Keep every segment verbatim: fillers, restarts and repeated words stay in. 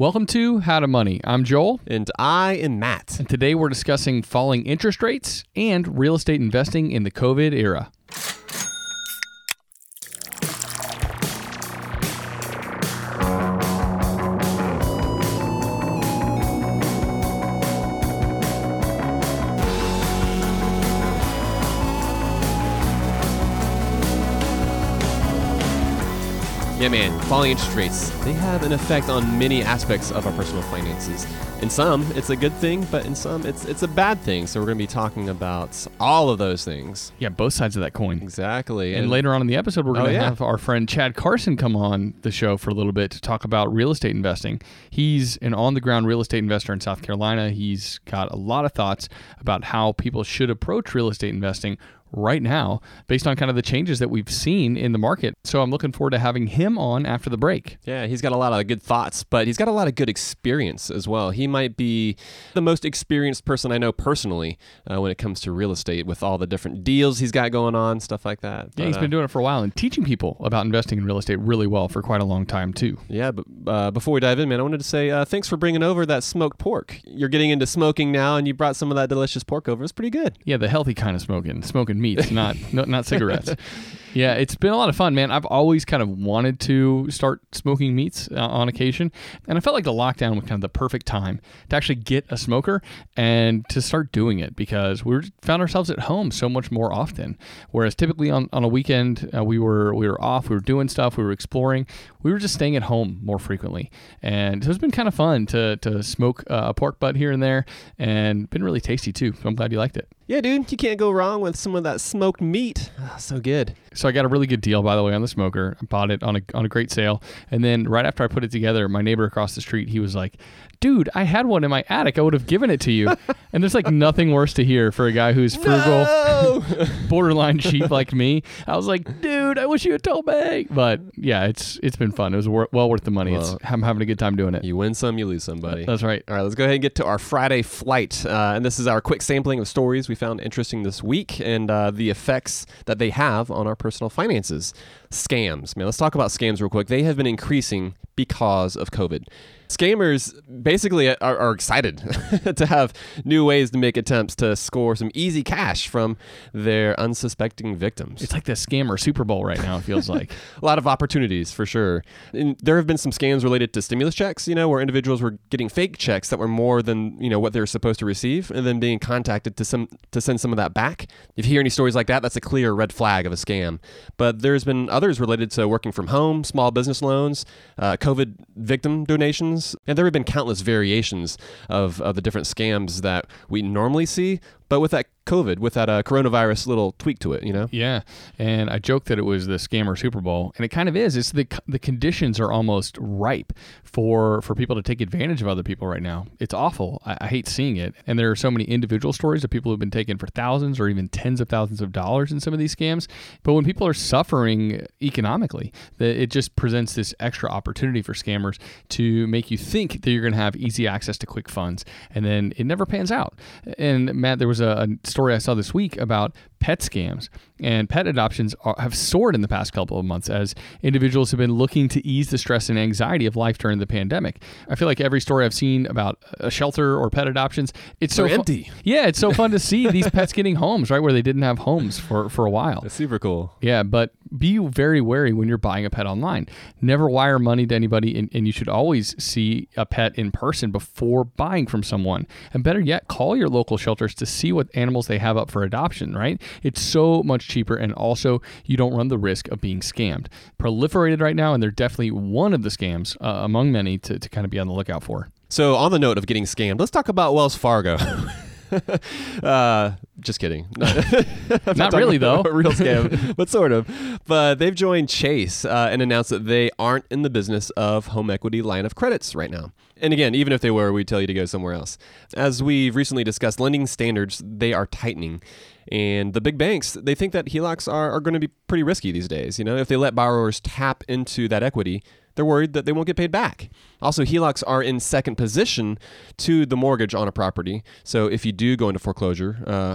Welcome to How to Money. I'm Joel. And I am Matt. And today we're discussing falling interest rates and real estate investing in the COVID era. Yeah, man, falling interest rates, they have an effect on many aspects of our personal finances. In some, it's a good thing, but in some, it's it's a bad thing. So we're going to be talking about all of those things. Yeah, both sides of that coin. Exactly. And, and later on in the episode, we're going to oh, yeah. have our friend Chad Carson come on the show for a little bit to talk about real estate investing. He's an on-the-ground real estate investor in South Carolina. He's got a lot of thoughts about how people should approach real estate investing right now based on kind of the changes that we've seen in the market. So I'm looking forward to having him on after the break. Yeah, he's got a lot of good thoughts, but he's got a lot of good experience as well. He might be the most experienced person I know personally uh, when it comes to real estate with all the different deals he's got going on, stuff like that. Yeah, but, he's uh, been doing it for a while and teaching people about investing in real estate really well for quite a long time too. Yeah, but uh, before we dive in, man, I wanted to say uh, thanks for bringing over that smoked pork. You're getting into smoking now, and you brought some of that delicious pork over. It's pretty good. Yeah, the healthy kind of smoking, smoking meats, not no, not cigarettes. Yeah, it's been a lot of fun, man. I've always kind of wanted to start smoking meats uh, on occasion, and I felt like the lockdown was kind of the perfect time to actually get a smoker and to start doing it because we were, found ourselves at home so much more often. Whereas typically on, on a weekend uh, we were we were off, we were doing stuff, we were exploring, we were just staying at home more frequently, and so it's been kind of fun to to smoke uh, a pork butt here and there, and been really tasty too. So I'm glad you liked it. Yeah, dude, you can't go wrong with some of that smoked meat. Oh, so good. So I got a really good deal, by the way, on the smoker. I bought it on a on a great sale. And then right after I put it together, my neighbor across the street, he was like, dude, I had one in my attic. I would have given it to you. And there's like nothing worse to hear for a guy who's frugal, No! borderline cheap like me. I was like, dude, I wish you had told me. But yeah, it's it's been fun. It was wor- well worth the money. Well, it's, I'm having a good time doing it. You win some, you lose some, buddy. That's right. All right, let's go ahead and get to our Friday flight. Uh, and this is our quick sampling of stories we found interesting this week and uh, the effects that they have on our personal finances. Scams. Man, let's talk about scams real quick. They have been increasing because of COVID. Scammers basically are, are excited to have new ways to make attempts to score some easy cash from their unsuspecting victims. It's like the scammer Super Bowl right now, it feels like. A lot of opportunities for sure. And there have been some scams related to stimulus checks, you know, where individuals were getting fake checks that were more than, you know, what they were supposed to receive and then being contacted to some to send some of that back. If you hear any stories like that, that's a clear red flag of a scam. But there's been others related to working from home, small business loans, uh, COVID victim donations. And there have been countless variations of, of the different scams that we normally see, but with that COVID, with that uh, coronavirus little tweak to it, you know? Yeah, and I joked that it was the scammer Super Bowl, and it kind of is. It's the the conditions are almost ripe for for people to take advantage of other people right now. It's awful. I, I hate seeing it, and there are so many individual stories of people who've been taken for thousands or even tens of thousands of dollars in some of these scams. But when people are suffering economically, that it just presents this extra opportunity for scammers to make you think that you're going to have easy access to quick funds, and then it never pans out. And Matt, there was a, a story I saw this week about pet scams, and pet adoptions are, have soared in the past couple of months as individuals have been looking to ease the stress and anxiety of life during the pandemic. I feel like every story I've seen about a shelter or pet adoptions, it's so They're fu- empty. Yeah, it's so fun to see these pets getting homes, right, where they didn't have homes for, for a while. That's super cool. Yeah, but be very wary when you're buying a pet online. Never wire money to anybody, and, and you should always see a pet in person before buying from someone. And better yet, call your local shelters to see what animals they have up for adoption, right? It's so much cheaper, and also you don't run the risk of being scammed. Proliferated right now, and they're definitely one of the scams uh, among many to, to kind of be on the lookout for. So on the note of getting scammed, let's talk about Wells Fargo. uh, just kidding. not not really, though. A real scam, but sort of. But they've joined Chase uh, and announced that they aren't in the business of home equity line of credits right now. And again, even if they were, we'd tell you to go somewhere else. As we've recently discussed, lending standards, they are tightening. And the big banks, they think that H E L O Cs are, are going to be pretty risky these days. You know, if they let borrowers tap into that equity, they're worried that they won't get paid back. Also, H E L O Cs are in second position to the mortgage on a property. So if you do go into foreclosure, uh,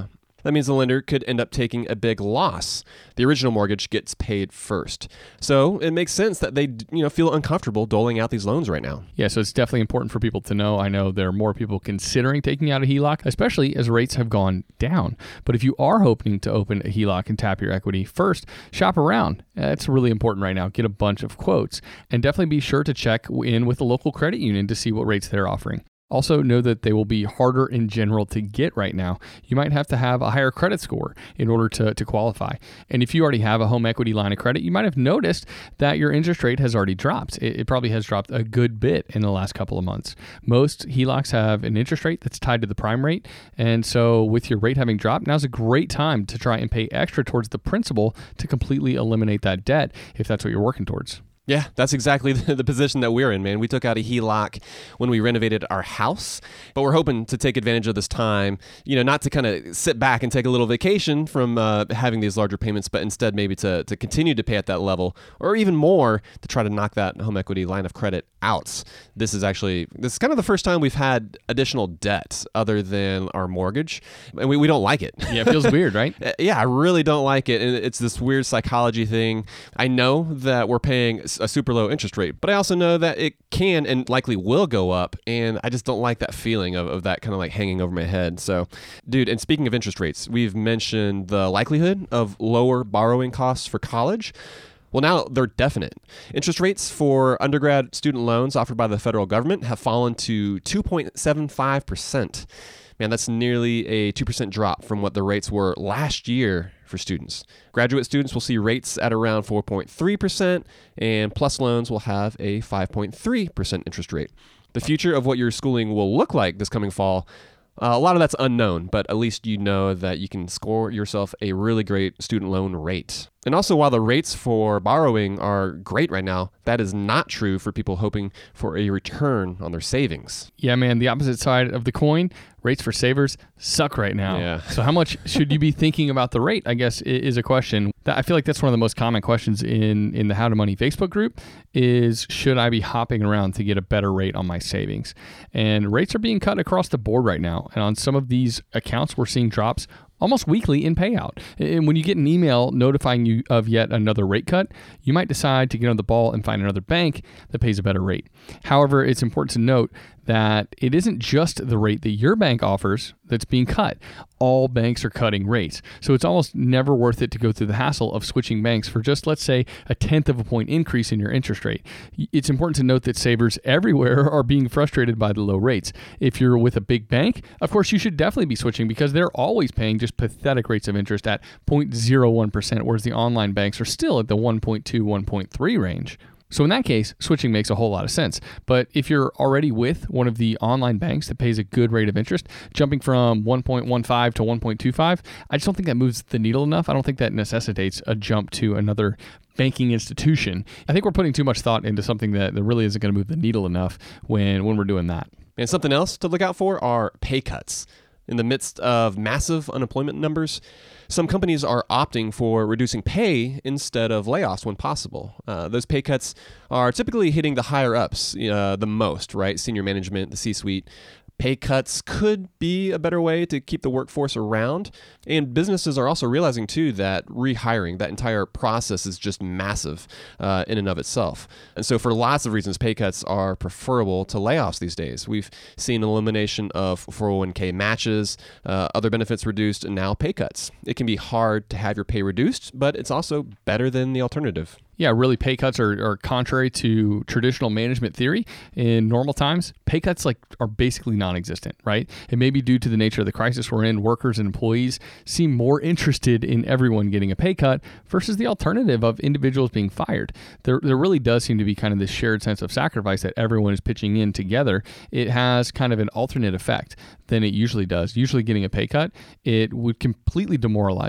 that means the lender could end up taking a big loss. The original mortgage gets paid first. So it makes sense that they, you know, feel uncomfortable doling out these loans right now. Yeah, so it's definitely important for people to know. I know there are more people considering taking out a H E L O C, especially as rates have gone down. But if you are hoping to open a H E L O C and tap your equity, first, shop around. That's really important right now. Get a bunch of quotes and definitely be sure to check in with the local credit union to see what rates they're offering. Also, know that they will be harder in general to get right now. You might have to have a higher credit score in order to, to qualify. And if you already have a home equity line of credit, you might have noticed that your interest rate has already dropped. It, it probably has dropped a good bit in the last couple of months. Most H E L O Cs have an interest rate that's tied to the prime rate. And so with your rate having dropped, now's a great time to try and pay extra towards the principal to completely eliminate that debt if that's what you're working towards. Yeah, that's exactly the, the position that we're in, man. We took out a H E L O C when we renovated our house, but we're hoping to take advantage of this time, you know, not to kind of sit back and take a little vacation from uh, having these larger payments, but instead maybe to, to continue to pay at that level, or even more to try to knock that home equity line of credit out. This is actually, this is kind of the first time we've had additional debt other than our mortgage, and we, we don't like it. Yeah, it feels weird, right? Yeah, I really don't like it, and it's this weird psychology thing. I know that we're paying a super low interest rate, but I also know that it can and likely will go up, and I just don't like that feeling of, of that kind of like hanging over my head. So, dude, and speaking of interest rates, we've mentioned the likelihood of lower borrowing costs for college. Well, now they're definite. Interest rates for undergrad student loans offered by the federal government have fallen to two point seven five percent. Man, that's nearly a two percent drop from what the rates were last year for students. Graduate students will see rates at around four point three percent, and PLUS loans will have a five point three percent interest rate. The future of what your schooling will look like this coming fall, uh, a lot of that's unknown, but at least you know that you can score yourself a really great student loan rate. And also, while the rates for borrowing are great right now, that is not true for people hoping for a return on their savings. Yeah, man, the opposite side of the coin, rates for savers suck right now. Yeah. So how much should you be thinking about the rate, I guess, is a question. I feel like that's one of the most common questions in, in the How to Money Facebook group is, should I be hopping around to get a better rate on my savings? And rates are being cut across the board right now. And on some of these accounts, we're seeing drops almost weekly in payout. And when you get an email notifying you of yet another rate cut, you might decide to get on the ball and find another bank that pays a better rate. However, it's important to note that it isn't just the rate that your bank offers that's being cut. All banks are cutting rates. So it's almost never worth it to go through the hassle of switching banks for just, let's say, a tenth of a point increase in your interest rate. It's important to note that savers everywhere are being frustrated by the low rates. If you're with a big bank, of course, you should definitely be switching because they're always paying just pathetic rates of interest at zero point zero one percent, whereas the online banks are still at the one point two, one point three range. So in that case, switching makes a whole lot of sense. But if you're already with one of the online banks that pays a good rate of interest, jumping from one point one five to one point two five, I just don't think that moves the needle enough. I don't think that necessitates a jump to another banking institution. I think we're putting too much thought into something that, that really isn't going to move the needle enough when, when we're doing that. And something else to look out for are pay cuts. In the midst of massive unemployment numbers, some companies are opting for reducing pay instead of layoffs when possible. Uh, those pay cuts are typically hitting the higher ups uh, the most, right? Senior management, the C-suite. Pay cuts could be a better way to keep the workforce around. And businesses are also realizing, too, that rehiring, that entire process is just massive uh, in and of itself. And so for lots of reasons, pay cuts are preferable to layoffs these days. We've seen elimination of four oh one k matches, uh, other benefits reduced, and now pay cuts. It can be hard to have your pay reduced, but it's also better than the alternative. Yeah, really, pay cuts are, are contrary to traditional management theory. In normal times, pay cuts like are basically non-existent, right? It may be due to the nature of the crisis we're in. Workers and employees seem more interested in everyone getting a pay cut versus the alternative of individuals being fired. There, there really does seem to be kind of this shared sense of sacrifice that everyone is pitching in together. It has kind of an alternate effect than it usually does. Usually getting a pay cut, it would completely demoralize you.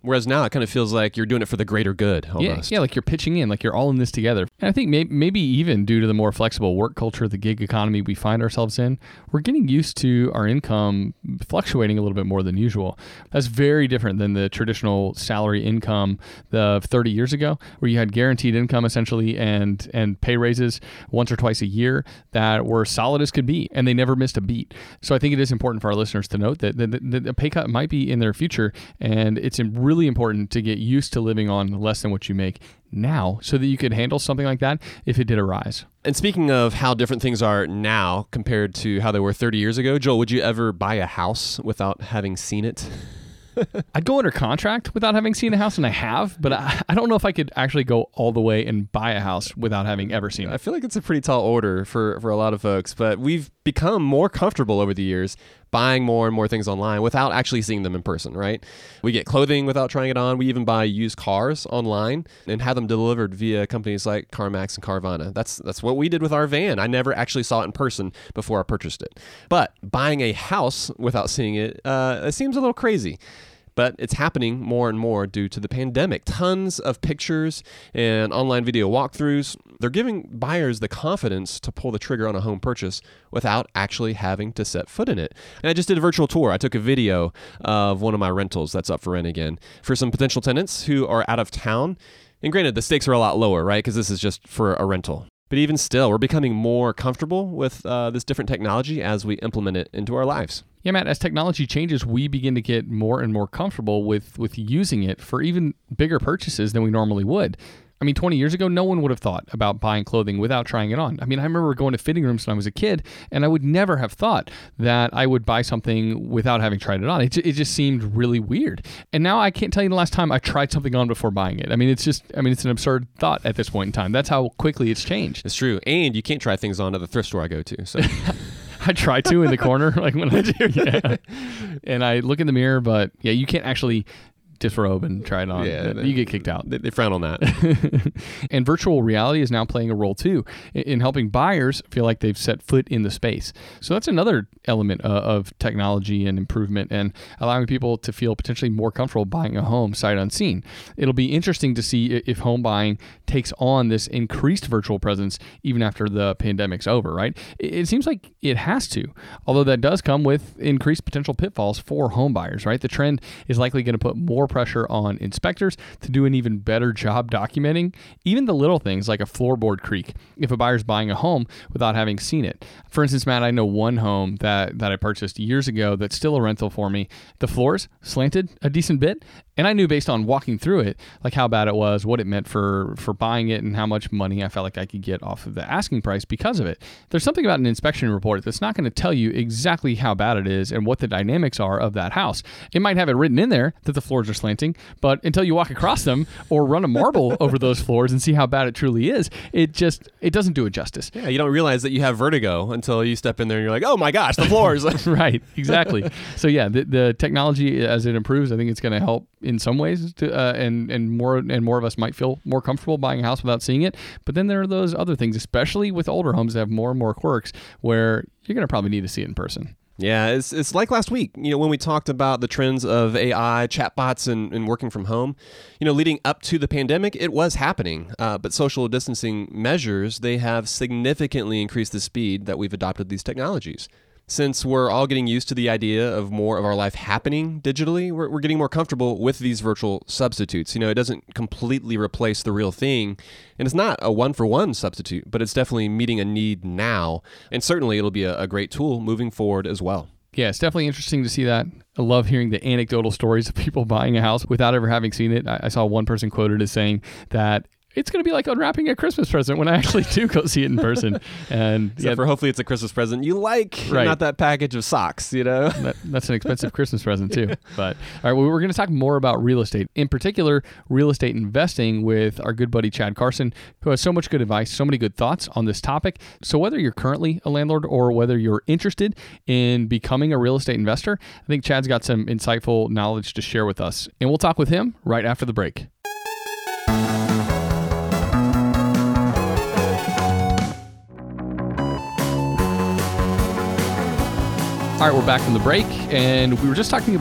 Whereas now it kind of feels like you're doing it for the greater good almost. Yeah, yeah, like you're pitching in, like you're all in this together. And I think may- maybe even due to the more flexible work culture, the gig economy we find ourselves in, we're getting used to our income fluctuating a little bit more than usual. That's very different than the traditional salary income of thirty years ago, where you had guaranteed income essentially and, and pay raises once or twice a year that were solid as could be, and they never missed a beat. So I think it is important for our listeners to note that, that, that a pay cut might be in their future, and it's really important to get used to living on less than what you make now so that you could handle something like that if it did arise. And speaking of how different things are now compared to how they were thirty years ago, Joel, would you ever buy a house without having seen it? I'd go under contract without having seen a house, and I have, but I, I don't know if I could actually go all the way and buy a house without having ever seen it. I feel like it's a pretty tall order for, for a lot of folks, but we've become more comfortable over the years buying more and more things online without actually seeing them in person, right? We get clothing without trying it on. We even buy used cars online and have them delivered via companies like CarMax and Carvana. That's that's what we did with our van. I never actually saw it in person before I purchased it. But buying a house without seeing it, uh, it seems a little crazy. But it's happening more and more due to the pandemic. Tons of pictures and online video walkthroughs. They're giving buyers the confidence to pull the trigger on a home purchase without actually having to set foot in it. And I just did a virtual tour. I took a video of one of my rentals that's up for rent again for some potential tenants who are out of town. And granted, the stakes are a lot lower, right? Because this is just for a rental. But even still, we're becoming more comfortable with uh, this different technology as we implement it into our lives. Yeah, Matt, as technology changes, we begin to get more and more comfortable with, with using it for even bigger purchases than we normally would. I mean, twenty years ago, no one would have thought about buying clothing without trying it on. I mean, I remember going to fitting rooms when I was a kid, and I would never have thought that I would buy something without having tried it on. It, it just seemed really weird. And now I can't tell you the last time I tried something on before buying it. I mean, it's just, I mean, it's an absurd thought at this point in time. That's how quickly it's changed. It's true. And you can't try things on at the thrift store I go to, so... I try to in the corner, like when I do, yeah. And I look in the mirror, but yeah, you can't actually disrobe and try it on. Yeah, you get kicked out. They, they frown on that. And virtual reality is now playing a role too in helping buyers feel like they've set foot in the space. So that's another element uh, of technology and improvement and allowing people to feel potentially more comfortable buying a home sight unseen. It'll be interesting to see if home buying takes on this increased virtual presence even after the pandemic's over, right? It seems like it has to, although that does come with increased potential pitfalls for home buyers, right? The trend is likely going to put more pressure on inspectors to do an even better job documenting even the little things like a floorboard creak if a buyer's buying a home without having seen it. For instance, Matt, I know one home that, that I purchased years ago that's still a rental for me. The floors slanted a decent bit, and I knew based on walking through it, like how bad it was, what it meant for, for buying it, and how much money I felt like I could get off of the asking price because of it. There's something about an inspection report that's not going to tell you exactly how bad it is and what the dynamics are of that house. It might have it written in there that the floors are slanting, but until you walk across them or run a marble over those floors and see how bad it truly is, it just, it doesn't do it justice. Yeah, you don't realize that you have vertigo until you step in there and you're like, oh my gosh, the floors. Right, exactly. So yeah, the, the technology as it improves, I think it's going to help in some ways to, uh, and, and more and more of us might feel more comfortable buying a house without seeing it. But then there are those other things, especially with older homes that have more and more quirks where you're going to probably need to see it in person. Yeah, it's it's like last week, you know, when we talked about the trends of A I, chatbots, and, and working from home. You know, leading up to the pandemic, it was happening. Uh, but social distancing measures, they have significantly increased the speed that we've adopted these technologies. Since we're all getting used to the idea of more of our life happening digitally, we're, we're getting more comfortable with these virtual substitutes. You know, it doesn't completely replace the real thing, and it's not a one-for-one substitute, but it's definitely meeting a need now, and certainly it'll be a, a great tool moving forward as well. Yeah, it's definitely interesting to see that. I love hearing the anecdotal stories of people buying a house without ever having seen it. I, I saw one person quoted as saying that it's going to be like unwrapping a Christmas present when I actually do go see it in person. And Except yeah, for hopefully it's a Christmas present you like, right. Not that package of socks, you know? That, that's an expensive Christmas present too. But all right, well, we're going to talk more about real estate, in particular, real estate investing with our good buddy Chad Carson, who has so much good advice, so many good thoughts on this topic. So whether you're currently a landlord or whether you're interested in becoming a real estate investor, I think Chad's got some insightful knowledge to share with us. And we'll talk with him right after the break. All right, we're back from the break, and we were just talking about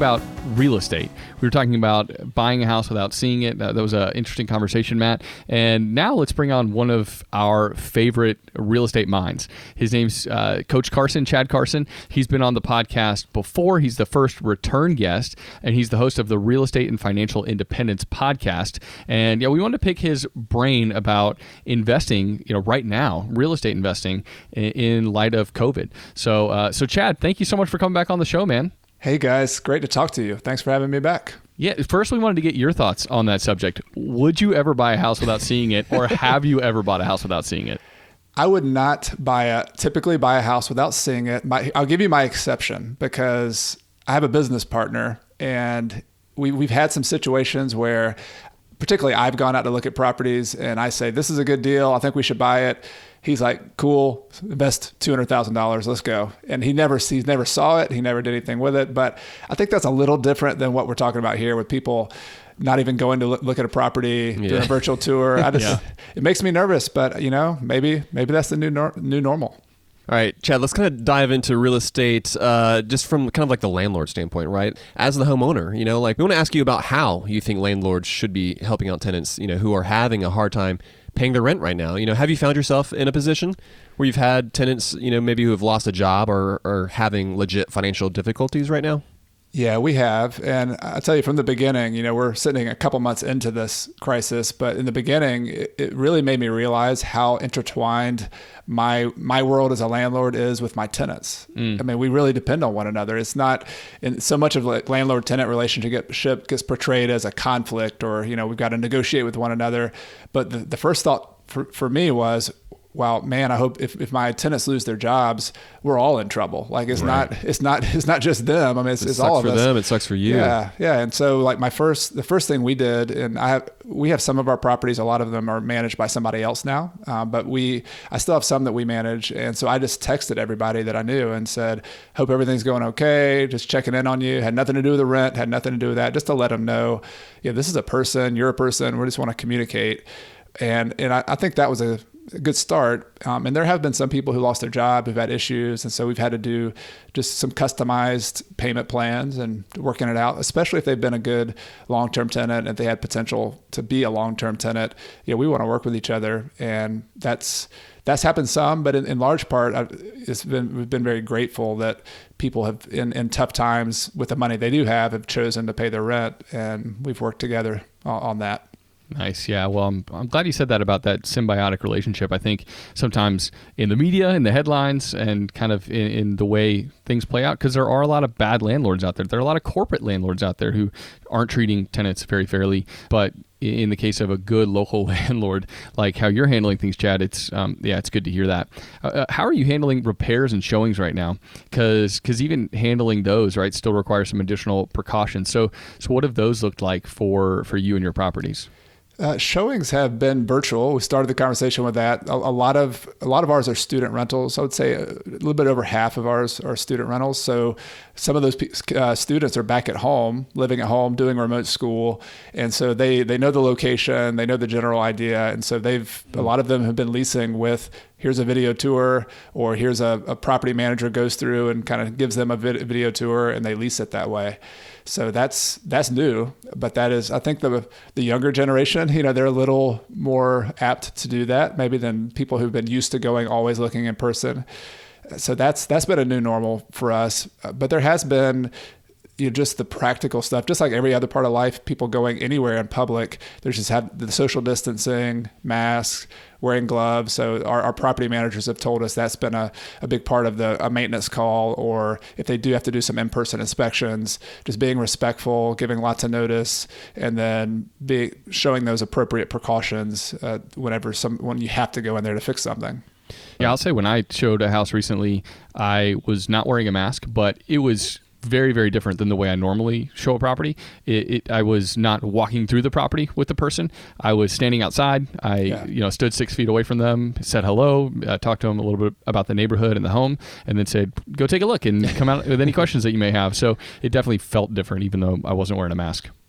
real estate. We were talking about buying a house without seeing it. Uh, that was an interesting conversation, Matt. And now let's bring on one of our favorite real estate minds. His name's uh, Coach Carson, Chad Carson. He's been on the podcast before. He's the first return guest, and he's the host of the Real Estate and Financial Independence podcast. And yeah, we wanted to pick his brain about investing, you know, right now, real estate investing in, in light of COVID. So, uh, so Chad, thank you so much for coming back on the show, man. Hey guys, great to talk to you. Thanks for having me back. Yeah, first we wanted to get your thoughts on that subject. Would you ever buy a house without seeing it, or have you ever bought a house without seeing it? I would not buy a typically buy a house without seeing it. My, I'll give you my exception because I have a business partner, and we we've had some situations where, particularly, I've gone out to look at properties, and I say, "This is a good deal. I think we should buy it." He's like, "Cool, invest two hundred thousand dollars, let's go." And he never sees, never saw it. He never did anything with it. But I think that's a little different than what we're talking about here with people not even going to look, look at a property, yeah. doing a virtual tour. I just, yeah. It makes me nervous, but you know, maybe, maybe that's the new, nor- new normal. All right, Chad, let's kind of dive into real estate uh, just from kind of like the landlord standpoint, right? As the homeowner, you know, like we want to ask you about how you think landlords should be helping out tenants, you know, who are having a hard time paying their rent right now. You know, have you found yourself in a position where you've had tenants, you know, maybe who have lost a job or are having legit financial difficulties right now? Yeah, we have. And I'll tell you from the beginning, you know, we're sitting a couple months into this crisis, but in the beginning, it, it really made me realize how intertwined my my world as a landlord is with my tenants. Mm. I mean, we really depend on one another. It's not in so much of like landlord-tenant relationship gets portrayed as a conflict or, you know, we've got to negotiate with one another. But the, the first thought for, for me was, wow, man, I hope if, if my tenants lose their jobs, we're all in trouble. Like it's right. not, it's not, it's not just them. I mean, it's, it it's sucks all of for us. them. It sucks for you. Yeah. Yeah. And so like my first, the first thing we did, and I have, we have some of our properties, a lot of them are managed by somebody else now. Um, but we, I still have some that we manage. And so I just texted everybody that I knew and said, hope everything's going okay. Just checking in on you. Had nothing to do with the rent, had nothing to do with that. Just to let them know, yeah, this is a person, you're a person. We just want to communicate. And, and I, I think that was a, a good start. Um, and there have been some people who lost their job, who've had issues. And so we've had to do just some customized payment plans and working it out, especially if they've been a good long-term tenant and they had potential to be a long-term tenant. You know, we want to work with each other. And that's, that's happened some, but in, in large part, I've, it's been, we've been very grateful that people have in, in tough times with the money they do have, have chosen to pay their rent. And we've worked together on, on that. Nice. Yeah. Well, I'm, I'm glad you said that about that symbiotic relationship. I think sometimes in the media, in the headlines, and kind of in, in the way things play out, because there are a lot of bad landlords out there. There are a lot of corporate landlords out there who aren't treating tenants very fairly. But in the case of a good local landlord, like how you're handling things, Chad, it's um, yeah, it's good to hear that. Uh, how are you handling repairs and showings right now? Because because even handling those, right, still requires some additional precautions. So so what have those looked like for for you and your properties? Uh, showings have been virtual. We started the conversation with that. A, a lot of a lot of ours are student rentals. I would say a little bit over half of ours are student rentals. So some of those uh, students are back at home, living at home, doing remote school, and so they they know the location, they know the general idea, and so they've a lot of them have been leasing with. Here's a video tour, or here's a, a property manager goes through and kind of gives them a vid- video tour, and they lease it that way. So that's that's new, but that is, I think the the younger generation, you know, they're a little more apt to do that maybe than people who've been used to going always looking in person. So that's that's been a new normal for us. But there has been, you know, just the practical stuff, just like every other part of life, people going anywhere in public, there's just have the social distancing, masks, wearing gloves. So our, our property managers have told us that's been a, a big part of the a maintenance call, or if they do have to do some in-person inspections, just being respectful, giving lots of notice, and then be showing those appropriate precautions uh, whenever some when you have to go in there to fix something. Yeah, I'll say when I showed a house recently, I was not wearing a mask, but it was very, very different than the way I normally show a property. It, it, I was not walking through the property with the person. I was standing outside. I, yeah. you know, stood six feet away from them, said hello, uh, talked to them a little bit about the neighborhood and the home, and then said, go take a look and come out with any questions that you may have. So it definitely felt different, even though I wasn't wearing a mask.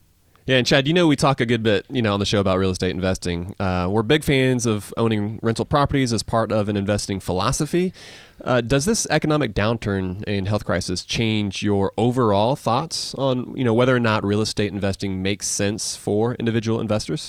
Yeah, and Chad, you know we talk a good bit, you know, on the show about real estate investing. Uh, we're big fans of owning rental properties as part of an investing philosophy. Uh, does this economic downturn and health crisis change your overall thoughts on, you know, whether or not real estate investing makes sense for individual investors?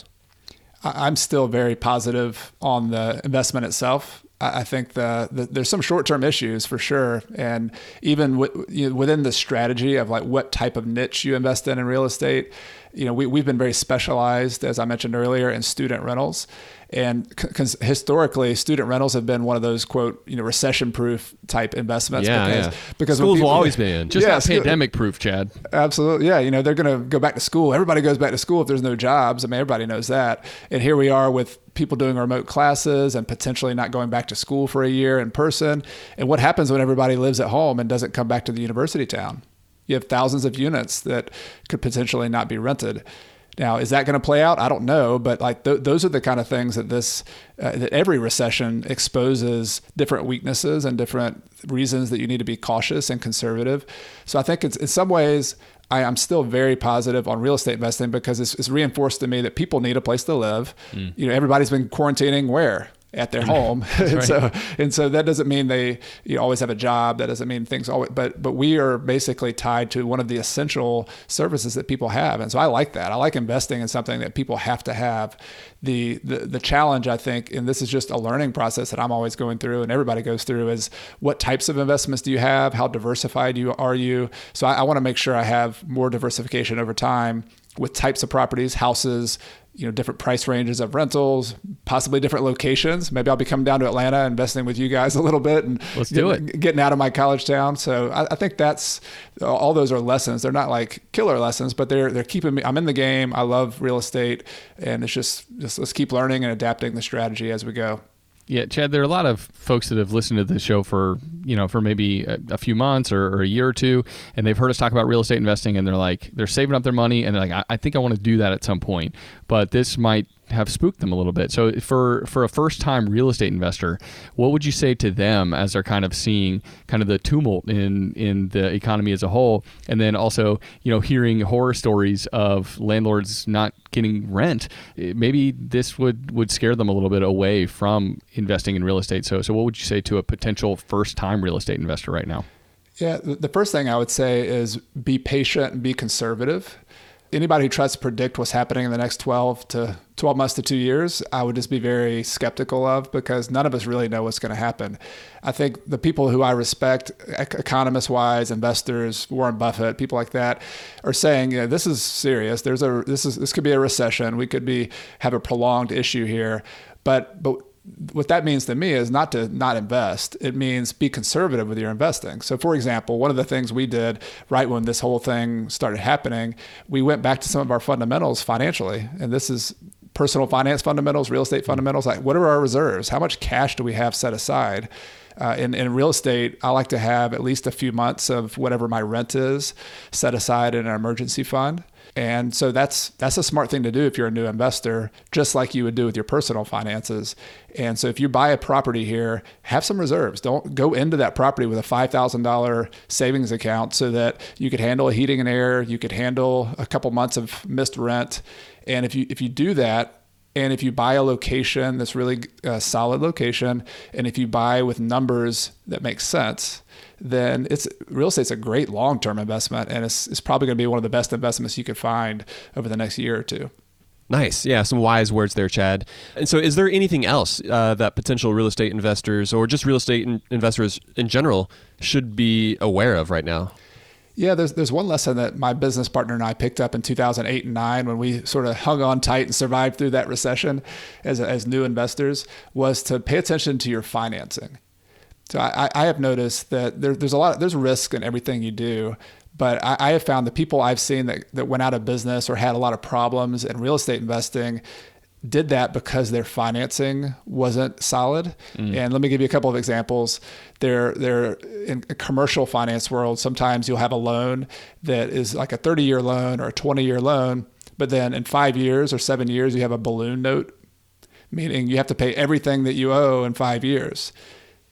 I'm still very positive on the investment itself. I think the, the there's some short-term issues for sure, and even w- you know, within the strategy of like what type of niche you invest in in real estate, you know, we we've been very specialized, as I mentioned earlier, in student rentals, and c- historically, student rentals have been one of those quote you know recession-proof type investments. Yeah, because, yeah. because schools people, will always be in. Just yeah, not school- pandemic-proof, Chad. Absolutely. Yeah. You know, they're going to go back to school. Everybody goes back to school if there's no jobs. I mean, everybody knows that. And here we are with people doing remote classes and potentially not going back to school for a year in person. And what happens when everybody lives at home and doesn't come back to the university town? You have thousands of units that could potentially not be rented. Now, is that going to play out? I don't know, but like th- those are the kind of things that this uh, that every recession exposes different weaknesses and different reasons that you need to be cautious and conservative. So I think it's in some ways I, I'm still very positive on real estate investing because it's, it's reinforced to me that people need a place to live. Mm. You know, everybody's been quarantining where? At their home. and right. so and so that doesn't mean they you always have a job. That doesn't mean things always but but we are basically tied to one of the essential services that people have. And so I like that. I like investing in something that people have to have. The the the challenge, I think, and this is just a learning process that I'm always going through and everybody goes through, is what types of investments do you have? How diversified you are you? So I, I want to make sure I have more diversification over time with types of properties, houses, you know, different price ranges of rentals, possibly different locations. Maybe I'll be coming down to Atlanta, investing with you guys a little bit and Let's do getting, it. getting out of my college town. So I, I think that's, all those are lessons. They're not like killer lessons, but they're, they're keeping me, I'm in the game. I love real estate, and it's just, just let's keep learning and adapting the strategy as we go. Yeah, Chad, there are a lot of folks that have listened to the show for, you know, for maybe a, a few months or, or a year or two, and they've heard us talk about real estate investing, and they're like, they're saving up their money, and they're like, I, I think I want to do that at some point, but this might have spooked them a little bit. So for for a first-time real estate investor, what would you say to them as they're kind of seeing kind of the tumult in in the economy as a whole, and then also, you know, hearing horror stories of landlords not getting rent? Maybe this would would scare them a little bit away from investing in real estate. So so what would you say to a potential first-time real estate investor right now? Yeah, the first thing I would say is be patient and be conservative. Anybody who tries to predict what's happening in the next twelve to twelve months to two years, I would just be very skeptical of, because none of us really know what's going to happen. I think the people who I respect, economist wise, investors, Warren Buffett, people like that, are saying, you know, this is serious. There's a this is this could be a recession. We could be have a prolonged issue here. But but what that means to me is not to not invest. It means be conservative with your investing. So for example, one of the things we did right when this whole thing started happening, we went back to some of our fundamentals financially. And this is personal finance fundamentals, real estate fundamentals. Like, what are our reserves? How much cash do we have set aside? Uh, in, in real estate, I like to have at least a few months of whatever my rent is set aside in an emergency fund. And so that's that's a smart thing to do if you're a new investor, just like you would do with your personal finances. And so if you buy a property here, have some reserves. Don't go into that property with a five thousand dollars savings account so that you could handle a heating and air, you could handle a couple months of missed rent. And if you if you do that, and if you buy a location that's really a solid location, and if you buy with numbers that make sense, then it's real estate's a great long-term investment, and it's, it's probably going to be one of the best investments you could find over the next year or two. Nice. Yeah, some wise words there, Chad. And so is there anything else uh, that potential real estate investors or just real estate in- investors in general should be aware of right now? Yeah, there's there's one lesson that my business partner and I picked up in two thousand eight and nine when we sort of hung on tight and survived through that recession as as new investors, was to pay attention to your financing. So I, I have noticed that there, there's a lot, there's risk in everything you do, but I, I have found the people I've seen that, that went out of business or had a lot of problems in real estate investing did that because their financing wasn't solid. Mm. And let me give you a couple of examples. They're, they're in a commercial finance world. Sometimes you'll have a loan that is like a thirty year loan or a twenty year loan, but then in five years or seven years, you have a balloon note, meaning you have to pay everything that you owe in five years.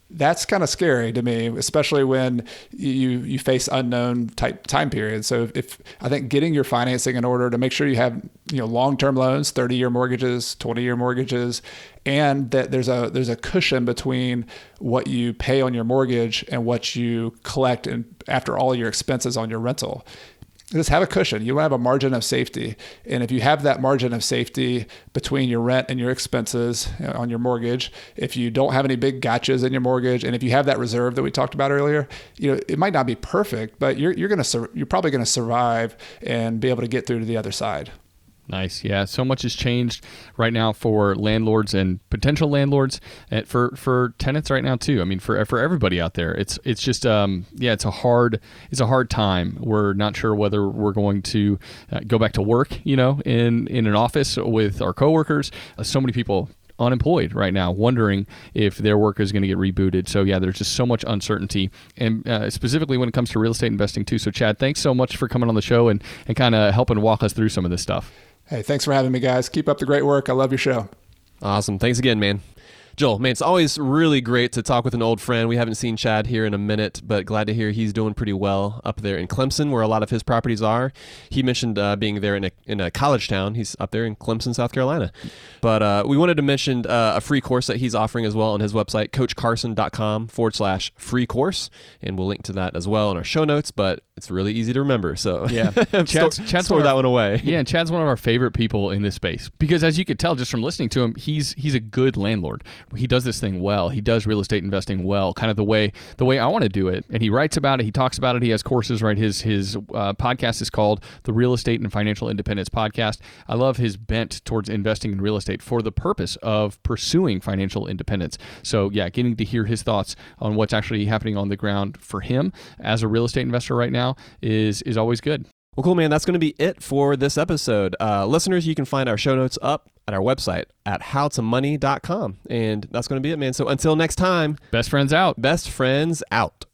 that's kind of scary to me, especially when you you face unknown type time periods. So if I think getting your financing in order to make sure you have, you know, long-term loans, thirty-year mortgages, twenty-year mortgages, and that there's a there's a cushion between what you pay on your mortgage and what you collect and after all your expenses on your rental. Just have a cushion. You want to have a margin of safety. And if you have that margin of safety between your rent and your expenses on your mortgage, if you don't have any big gotchas in your mortgage, and if you have that reserve that we talked about earlier, you know, it might not be perfect, but you're you're going to you're probably going to survive and be able to get through to the other side. Nice. Yeah. So much has changed right now for landlords and potential landlords, and for, for tenants right now too. I mean, for for everybody out there, it's it's just um yeah, it's a hard it's a hard time. We're not sure whether we're going to uh, go back to work, you know, in in an office with our coworkers. Uh, so many people unemployed right now, wondering if their work is going to get rebooted. So yeah, there's just so much uncertainty, and uh, specifically when it comes to real estate investing too. So Chad, thanks so much for coming on the show and and kind of helping walk us through some of this stuff. Hey, thanks for having me, guys. Keep up the great work. I love your show. Awesome. Thanks again, man. Joel, man, it's always really great to talk with an old friend. We haven't seen Chad here in a minute, but glad to hear he's doing pretty well up there in Clemson, where a lot of his properties are. He mentioned uh, being there in a, in a college town. He's up there in Clemson, South Carolina. But uh, we wanted to mention uh, a free course that he's offering as well on his website, coachcarson.com forward slash free course. And we'll link to that as well in our show notes, but it's really easy to remember. So yeah, Chad's, store, Chad's store one that our, one away. Yeah, and Chad's one of our favorite people in this space because, as you could tell just from listening to him, he's he's a good landlord. He does this thing well. He does real estate investing well, kind of the way the way I want to do it. And he writes about it. He talks about it. He has courses. Right, his his uh, podcast is called the Real Estate and Financial Independence Podcast. I love his bent towards investing in real estate for the purpose of pursuing financial independence. So yeah, getting to hear his thoughts on what's actually happening on the ground for him as a real estate investor right now is is always good. Well, cool, man. That's going to be it for this episode. Uh, listeners, you can find our show notes up at our website at how to money dot com. And that's going to be it, man. So until next time, best friends out. Best friends out.